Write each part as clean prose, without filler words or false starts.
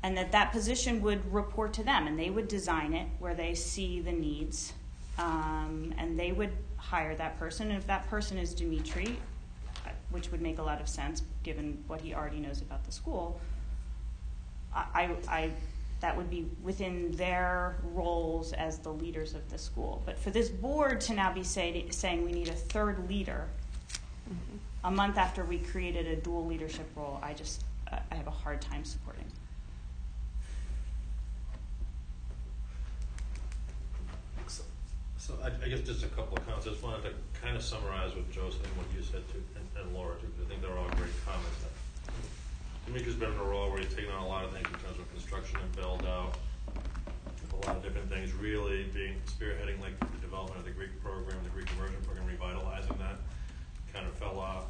and that position would report to them, and they would design it where they see the needs, and they would hire that person. And if that person is Dimitri, which would make a lot of sense given what he already knows about the school, that would be within their roles as the leaders of the school. But for this board to now be saying we need a third leader a month after we created a dual leadership role, I have a hard time supporting. So I guess just a couple of comments. I just wanted to kind of summarize what Joe said and what you said too, and Laura too, because I think they're all great comments. Dimitri's been in a role where he's taken on a lot of things in terms of construction and build out, a lot of different things, really spearheading like the development of the Greek program, the Greek immersion program, revitalizing that, kind of fell off.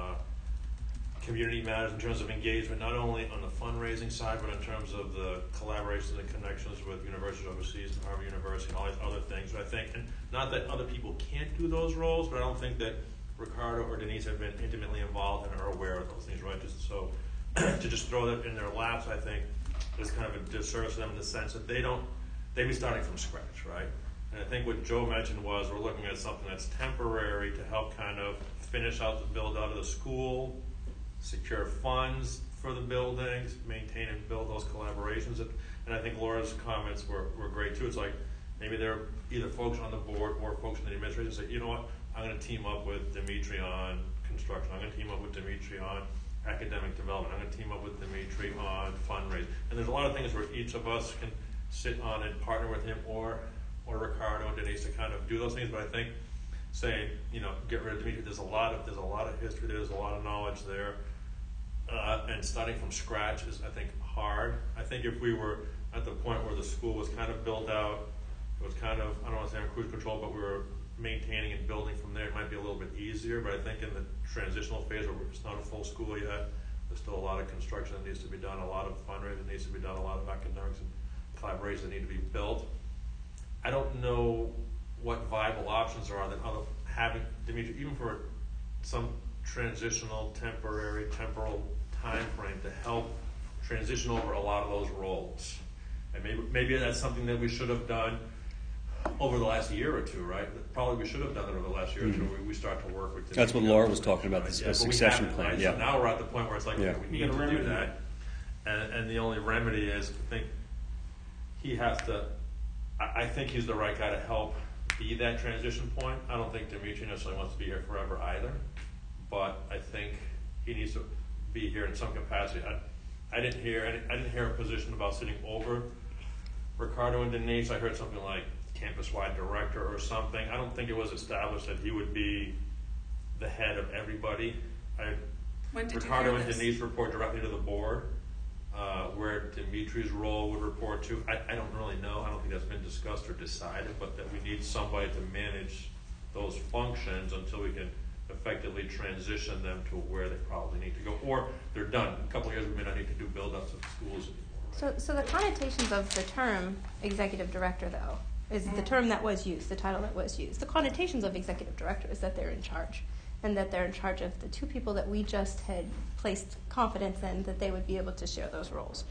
Community matters in terms of engagement, not only on the fundraising side, but in terms of the collaborations and connections with universities overseas and Harvard University and all these other things. But I think, and not that other people can't do those roles, but I don't think that Ricardo or Denise have been intimately involved and are aware of those things, right? So to just throw that in their laps, I think, is kind of a disservice to them in the sense that they'd be starting from scratch, right? And I think what Joe mentioned was we're looking at something that's temporary to help kind of finish out the build out of the school, secure funds for the buildings, maintain and build those collaborations. And I think Laura's comments were great too. It's like maybe there are either folks on the board or folks in the administration say, you know what, I'm going to team up with Dimitri on construction. I'm going to team up with Dimitri on academic development. I'm going to team up with Dimitri on fundraising. And there's a lot of things where each of us can sit on and partner with him or Ricardo and Denise to kind of do those things. But I think saying, get rid of Dimitri, there's a lot of history, there's a lot of knowledge there. And starting from scratch is, I think, hard. I think if we were at the point where the school was kind of built out, it was kind of, I don't want to say on cruise control, but we were maintaining and building from there, it might be a little bit easier. But I think in the transitional phase where it's not a full school yet, there's still a lot of construction that needs to be done, a lot of fundraising needs to be done, a lot of academics and collaborations that need to be built. I don't know what viable options there are that having Dimitri, even for some transitional, temporal time frame to help transition over a lot of those roles. And maybe that's something that we should have done over the last year or two, right? Probably we should have done it over the last year or two. We start to work with. That's what Laura was talking about, the succession plan. Right? Yeah. So now we're at the point where it's like we need to do that, and the only remedy is I think he has to. I think he's the right guy to help be that transition point. I don't think Dimitri necessarily wants to be here forever either, but I think he needs to be here in some capacity. I didn't hear a position about sitting over Ricardo and Denise. I heard something like campus-wide director or something. I don't think it was established that he would be the head of everybody. Ricardo and Denise report directly to the board, where Dimitri's role would report to. I don't really know. I don't think that's been discussed or decided, but that we need somebody to manage those functions until we can effectively transition them to where they probably need to go, or they're done. In a couple of years, we may not need to do build-ups of schools anymore. Right? So the connotations of the term executive director, though, is the term that was used, the title that was used. The connotations of executive director is that they're in charge, and that they're in charge of the two people that we just had placed confidence in that they would be able to share those roles.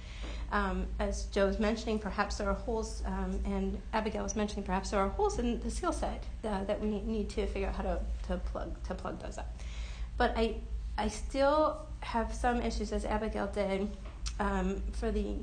As Joe was mentioning, perhaps there are holes, and Abigail was mentioning perhaps there are holes in the skill set that we need to figure out how to plug those up. But I still have some issues, as Abigail did, for the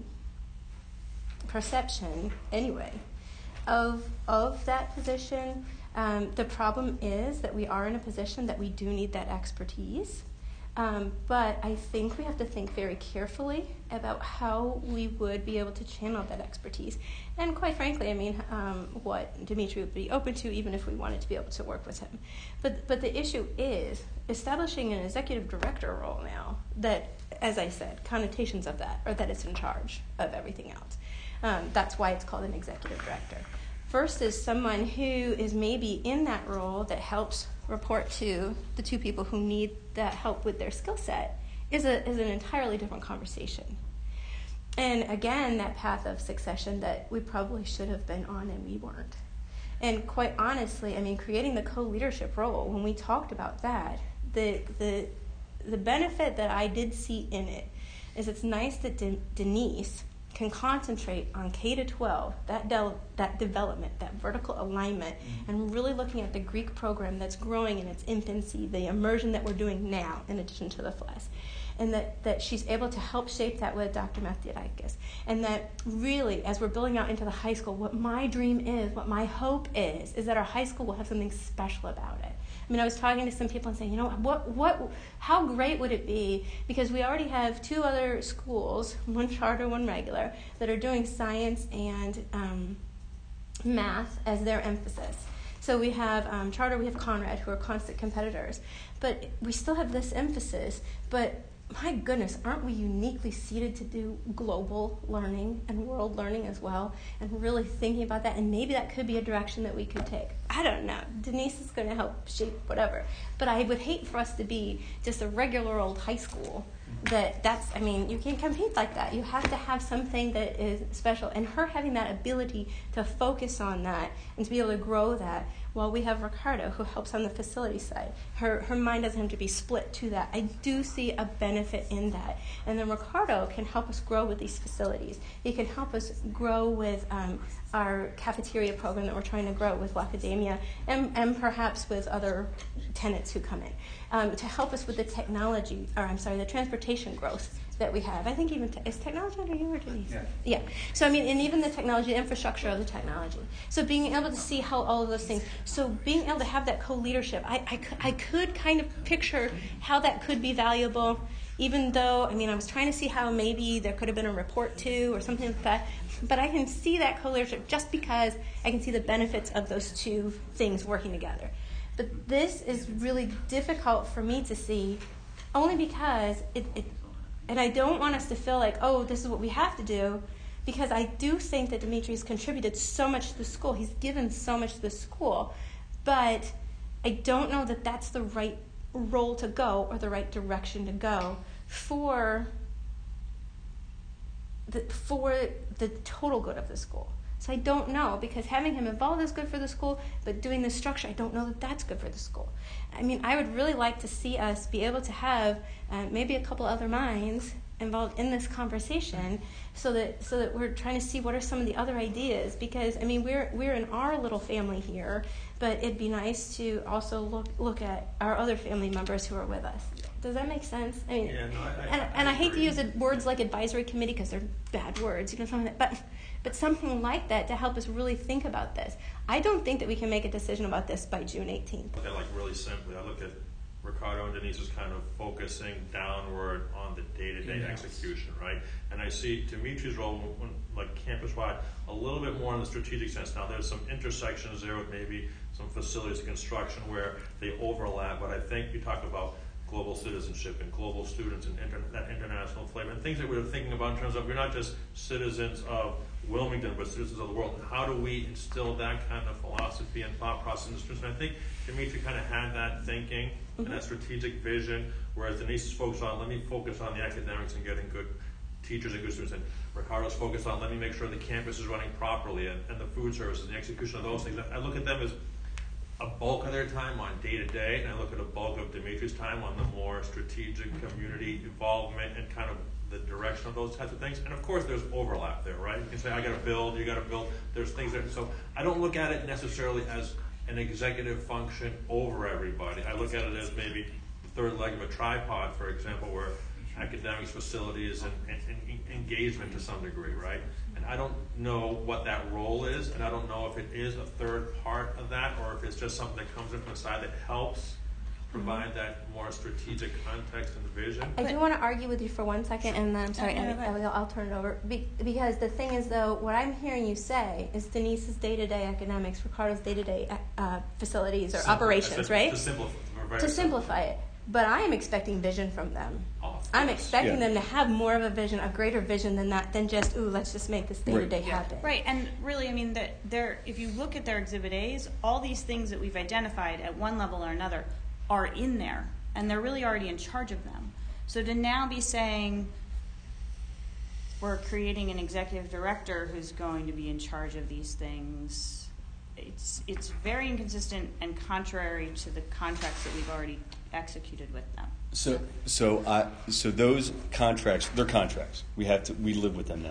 perception, anyway, of that position. The problem is that we are in a position that we do need that expertise. But I think we have to think very carefully about how we would be able to channel that expertise. And quite frankly, what Dimitri would be open to, even if we wanted to be able to work with him. But the issue is establishing an executive director role now that, as I said, connotations of that are that it's in charge of everything else. That's why it's called an executive director. First is someone who is maybe in that role that helps report to the two people who need that help with their skill set is an entirely different conversation. And again, that path of succession that we probably should have been on and we weren't. And quite honestly, creating the co-leadership role, when we talked about that, the benefit that I did see in it is it's nice that Denise can concentrate on K-12, that development, that vertical alignment, and really looking at the Greek program that's growing in its infancy, the immersion that we're doing now in addition to the FLES, and that she's able to help shape that with Dr. Mathiadakis. And that really, as we're building out into the high school, what my dream is, what my hope is that our high school will have something special about it. I mean, I was talking to some people and saying, how great would it be, because we already have 2 other schools, one charter, one regular, that are doing science and math as their emphasis. So we have charter, we have Conrad, who are constant competitors. But we still have this emphasis, but my goodness, aren't we uniquely seated to do global learning and world learning as well, and really thinking about that, and maybe that could be a direction that we could take. I don't know. Denise is going to help shape whatever. But I would hate for us to be just a regular old high school. You can't compete like that. You have to have something that is special. And her having that ability to focus on that and to be able to grow that, while we have Ricardo, who helps on the facility side. Her mind doesn't have to be split to that. I do see a benefit in that. And then Ricardo can help us grow with these facilities. He can help us grow with our cafeteria program that we're trying to grow with Academia, and perhaps with other tenants who come in, to help us with the the transportation growth that we have. I think even, is technology under you or Denise? Yeah. So, and even the technology, the infrastructure of the technology. So being able to see how all of those things, so being able to have that co-leadership, I could kind of picture how that could be valuable, even though, I was trying to see how maybe there could have been a report too or something like that. But I can see that co-leadership just because I can see the benefits of those 2 things working together. But this is really difficult for me to see, only because and I don't want us to feel like, oh, this is what we have to do, because I do think that Dimitri's contributed so much to the school. He's given so much to the school. But I don't know that that's the right role to go or the right direction to go for the total good of the school. So I don't know, because having him involved is good for the school, but doing the structure, I don't know that that's good for the school. I would really like to see us be able to have maybe a couple other minds involved in this conversation, so that we're trying to see what are some of the other ideas, because we're in our little family here, but it'd be nice to also look at our other family members who are with us. Does that make sense? I hate to use words like advisory committee because they're bad words, but something like that to help us really think about this. I don't think that we can make a decision about this by June 18th. Look at really simply, I look at Ricardo and Denise is kind of focusing downward on the day-to-day execution, right? And I see Dimitri's role, campus-wide, a little bit more in the strategic sense. Now, there's some intersections there with maybe some facilities and construction where they overlap, but I think you talk about global citizenship and global students and that international flavor and things that we're thinking about in terms of we're not just citizens of Wilmington, but citizens of the world. And how do we instill that kind of philosophy and thought process in the students? And I think Dimitri kind of had that thinking and that strategic vision, whereas Denise is focused on, let me focus on the academics and getting good teachers and good students. And Ricardo's focused on, let me make sure the campus is running properly and the food services and the execution of those things. I look at them as a bulk of their time on day-to-day, and I look at a bulk of Dimitri's time on the more strategic community involvement and kind of the direction of those types of things. And of course there's overlap there, right? You can say, I gotta build, you gotta build, there's things there. So I don't look at it necessarily as an executive function over everybody. I look at it as maybe the third leg of a tripod, for example, where academics, facilities, and engagement to some degree, right? And I don't know what that role is, and I don't know if it is a third part of that, or if it's just something that comes in from the side that helps provide that more strategic context and vision. I do want to argue with you for 1 second, and then I'm sorry, I'll turn it over. Because the thing is, though, what I'm hearing you say is Denise's day-to-day academics, Ricardo's day-to-day facilities or operations, right? To simplify it. But I am expecting vision from them. I'm expecting them to have more of a vision, a greater vision than that, than just, let's just make this day-to-day happen. Right, and really, if you look at their Exhibit A's, all these things that we've identified at one level or another are in there, and they're really already in charge of them. So to now be saying we're creating an executive director who's going to be in charge of these things, it's very inconsistent and contrary to the contracts that we've already executed with them. So those contracts, they're contracts. We live with them now.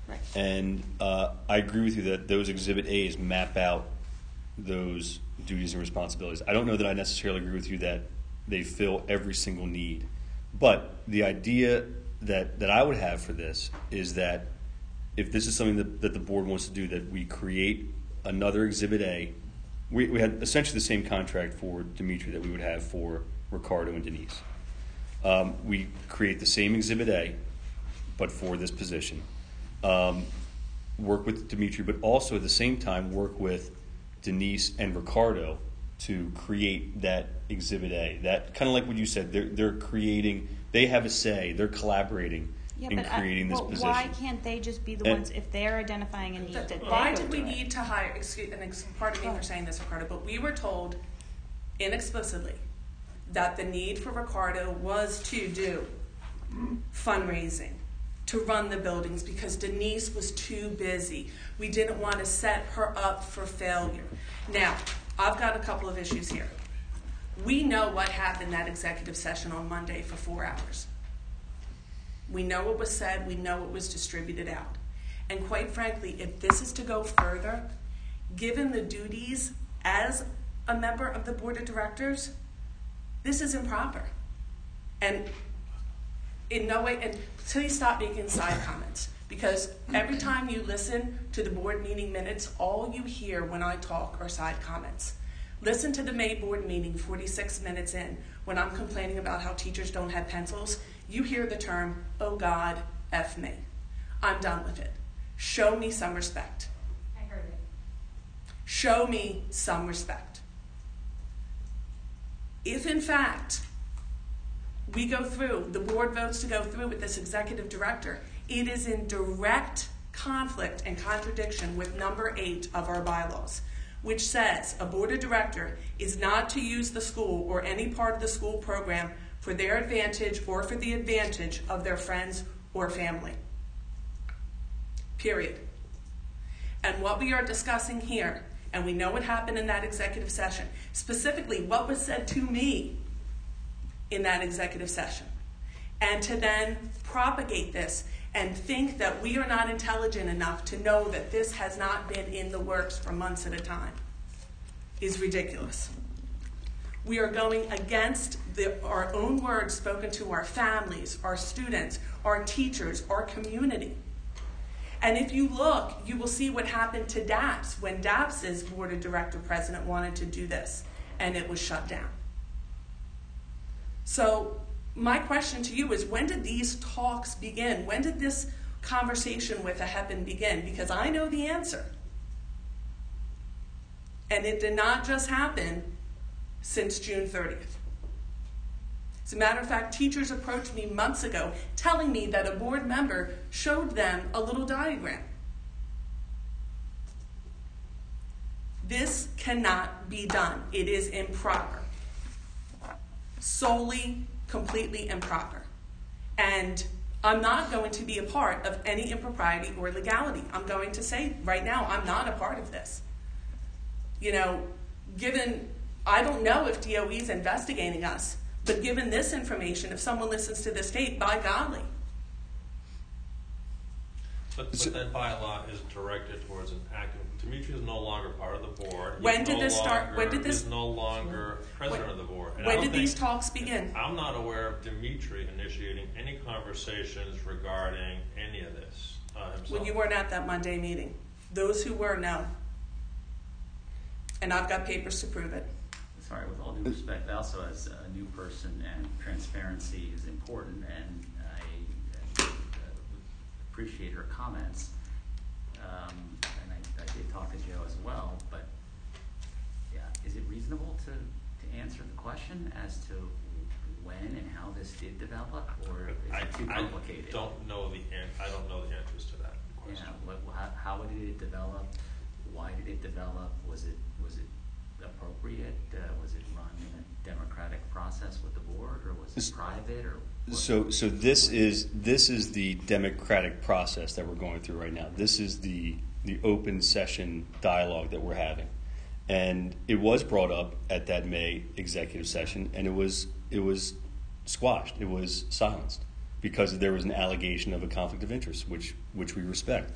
Right. And I agree with you that those Exhibit A's map out those duties and responsibilities. I don't know that I necessarily agree with you that they fill every single need. But the idea that I would have for this is that if this is something that the board wants to do, that we create another Exhibit A. We had essentially the same contract for Dimitri that we would have for Ricardo and Denise. We create the same Exhibit A, but for this position. Work with Dimitri, but also at the same time work with Denise and Ricardo to create that Exhibit A. That kind of like what you said, they're creating, they have a say, they're collaborating in creating this position. Why can't they just be the ones, if they're identifying a need, that they Why go did we do it? need to hire, pardon me for saying this, Ricardo, but we were told inexplicitly that the need for Ricardo was to do fundraising, to run the buildings, because Denise was too busy. We didn't want to set her up for failure. Now, I've got a couple of issues here. We know what happened in that executive session on Monday for 4 hours. We know what was said. We know what was distributed out. And quite frankly, if this is to go further, given the duties as a member of the board of directors, this is improper. And in no way, and please stop making side comments, because every time you listen to the board meeting minutes, all you hear when I talk are side comments. Listen to the May board meeting 46 minutes in, when I'm complaining about how teachers don't have pencils. You hear the term, oh God, F me. I'm done with it. Show me some respect. I heard it. Show me some respect. If in fact we go through, the board votes to go through with this executive director, it is in direct conflict and contradiction with number 8 of our bylaws, which says a board of director is not to use the school or any part of the school program for their advantage or for the advantage of their friends or family. Period. And what we are discussing here, and we know what happened in that executive session, specifically what was said to me in that executive session, and to then propagate this and think that we are not intelligent enough to know that this has not been in the works for months at a time is ridiculous. We are going against our own words spoken to our families, our students, our teachers, our community. And if you look, you will see what happened to DAPS when DAPS's board of director president wanted to do this, and it was shut down. So my question to you is, when did these talks begin? When did this conversation with AHEPN begin? Because I know the answer. And it did not just happen since June 30th. As a matter of fact, teachers approached me months ago telling me that a board member showed them a little diagram. This cannot be done. It is improper. Solely, completely improper. And I'm not going to be a part of any impropriety or illegality. I'm going to say right now, I'm not a part of this. You know, given, I don't know if DOE is investigating us, but given this information, if someone listens to this tape, by golly. But that bylaw is directed towards an active. Dimitri is no longer part of the board. When did this start? When did this? He's no longer president of the board. And when did these talks begin? I'm not aware of Dimitri initiating any conversations regarding any of this himself. Well, you weren't at that Monday meeting. Those who were, no. And I've got papers to prove it. Sorry, with all due respect, also as a new person, and transparency is important, and I appreciate her comments. And I did talk to Joe as well, but yeah, is it reasonable to answer the question as to when and how this did develop, or is it too complicated? I don't know the answers to that question. Yeah, how did it develop? Why did it develop? Was it appropriate? Was it run in a democratic process with the board, or was it private? Or so this is the democratic process that we're going through right now. This is the open session dialogue that we're having, and it was brought up at that May executive session, and it was squashed. It was silenced. because there was an allegation of a conflict of interest, which we respect.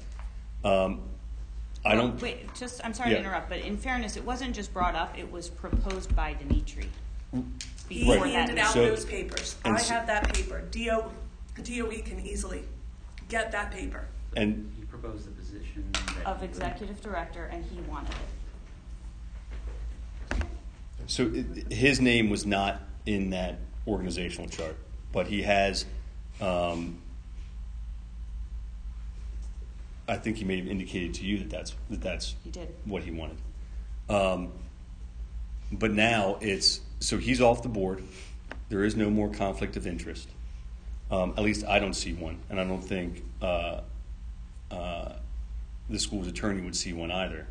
I don't. Wait, I'm sorry Yeah. to interrupt, but in fairness, it wasn't just brought up, it was proposed by Dimitri. He Before handed that. out So- those papers. and I so- have that paper. DOE can easily get that paper. And You proposed the position that Of you would- executive director, and he wanted it. so his name was not in that organizational chart, but he has. I think he may have indicated to you that that's He did. what he wanted. But now so he's off the board. There is no more conflict of interest. At least I don't see one, and I don't think the school's attorney would see one either.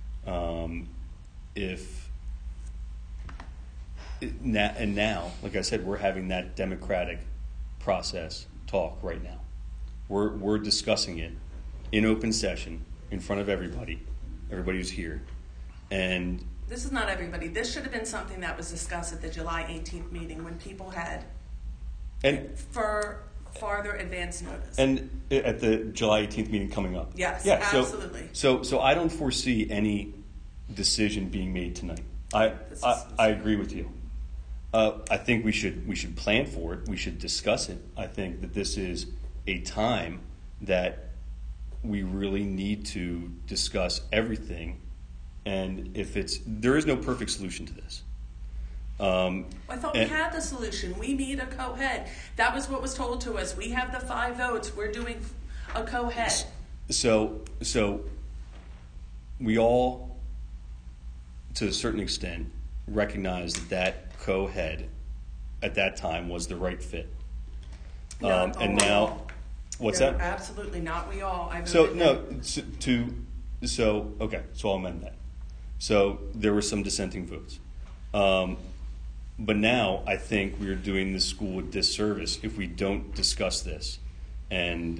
Now, like I said, we're having that democratic process talk right now. We're discussing it in open session in front of everybody who's here, and This is not everybody. This should have been something that was discussed at the July 18th meeting when people had for farther advance notice. and at the July 18th meeting coming up. Yes, yeah, absolutely. So I don't foresee any decision being made tonight. I agree with you. I think we should plan for it. We should discuss it. I think that this is a time that we really need to discuss everything. And there is no perfect solution to this. I thought we had the solution. We need a co-head. That was what was told to us. We have the 5 votes. We're doing a co-head. So we all, to a certain extent, recognize that co-head at that time was the right fit. Not And all. now, what's No, that? Absolutely not. We all. I So voted no, so I'll amend that. So there were some dissenting votes, but now I think we are doing the school a disservice if we don't discuss this, and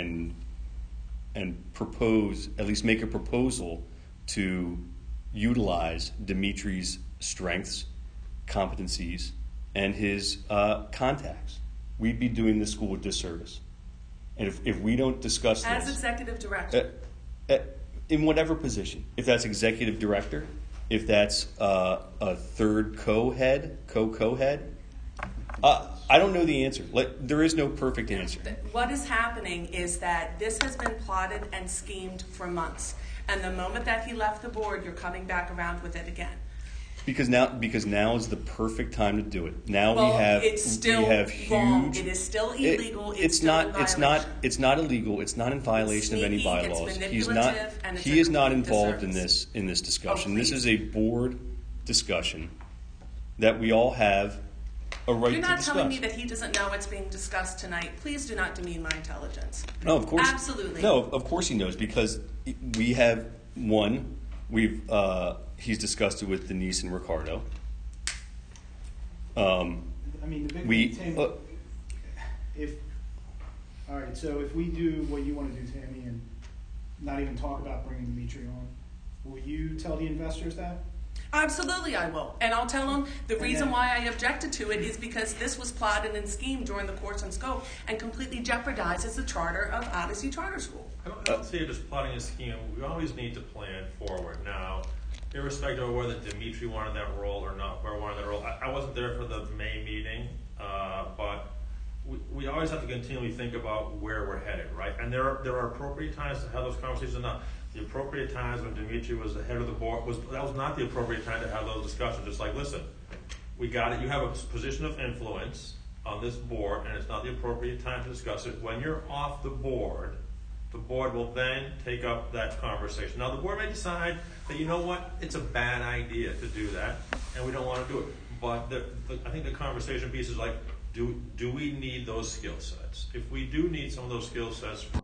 propose, at least make a proposal to utilize Dimitri's strengths, competencies, and his contacts. We'd be doing the school a disservice, and if we don't discuss As this. executive director. In whatever position, if that's executive director, if that's a third co-head, I don't know the answer. There is no perfect answer. What is happening is that this has been plotted and schemed for months. And the moment that he left the board, you're coming back around with it again. Because now is the perfect time to do it. Now Well, we have it's still huge. wrong. It is still illegal. It's still in violation. It's not illegal. It's not in violation of any It's sneaky, it's bylaws. manipulative, and it's He is a not complete involved disservice. in this discussion. Oh, This please. is a board discussion that we all have a right You're to not discuss. telling me that he doesn't know what's being discussed tonight. Please do not demean my intelligence. No, of course. Absolutely. No, of course he knows, because we have one. He's discussed it with Denise and Ricardo. I mean, the big We- thing, Tammy, all right, so if we do what you want to do, Tammy, and not even talk about bringing Dimitri on, will you tell the investors that? Absolutely, I will. And I'll tell them the And reason then- why I objected to it is because this was plotted and schemed during the course and scope and completely jeopardizes the charter of Odyssey Charter School. I don't see it as plotting a scheme. We always need to plan forward. Now, irrespective of whether Dimitri wanted that role or not, or wanted that role, I wasn't there for the May meeting, but we always have to continually think about where we're headed, right? And there are appropriate times to have those conversations. Now, the appropriate times when Dimitri was the head of the board that was not the appropriate time to have those discussions. It's like, listen, we got it. You have a position of influence on this board, and it's not the appropriate time to discuss it. When you're off the board will then take up that conversation. Now, the board may decide that, you know what, it's a bad idea to do that, and we don't want to do it. But I think the conversation piece is like, do we need those skill sets? If we do need some of those skill sets